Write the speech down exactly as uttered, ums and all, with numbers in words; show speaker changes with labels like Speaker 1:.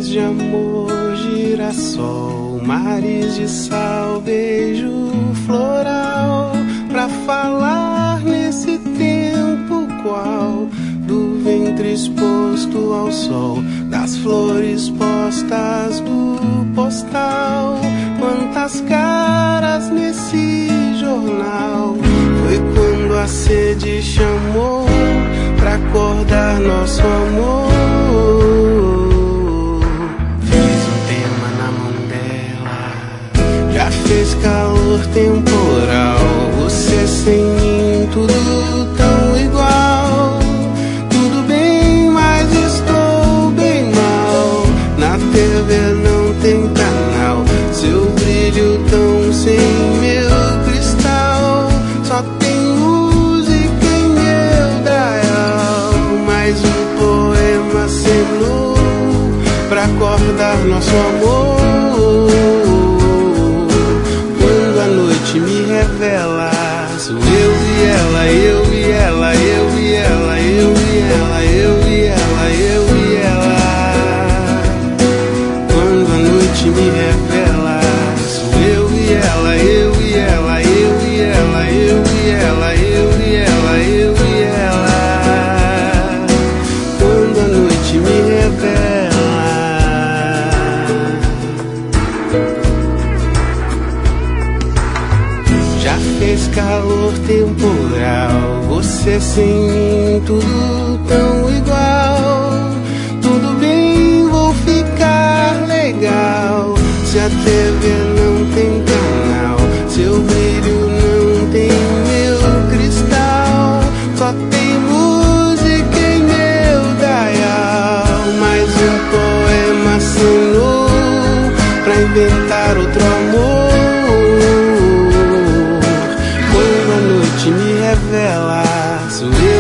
Speaker 1: Flores de amor, girassol, mares de sal, beijo floral, pra falar nesse tempo qual do ventre exposto ao sol, das flores postas do postal. Quantas caras nesse jornal, foi quando a sede chamou pra acordar nosso amor. Já fez calor temporal, você sem mim, tudo tão igual. Tudo bem, mas estou bem mal. Na T V não tem canal, seu brilho tão sem meu cristal. Só tem música em meu dial. Mais um poema acenou pra acordar nosso amor. Me revela, sou eu e ela, eu e ela, eu e ela, eu e ela, eu e ela, eu e ela. Quando a noite me revela, sou eu e ela, eu e ela, eu e ela, eu e ela, eu e ela, eu e ela. Quando a noite me revela. Fez calor temporal, você sem mim, tudo tão igual. Tudo bem, vou ficar legal. Se a T V não tem canal, seu brilho não tem meu cristal. Só tem música em meu dial. Mais um poema assinou pra inventar outro amor. Me revela, sou eu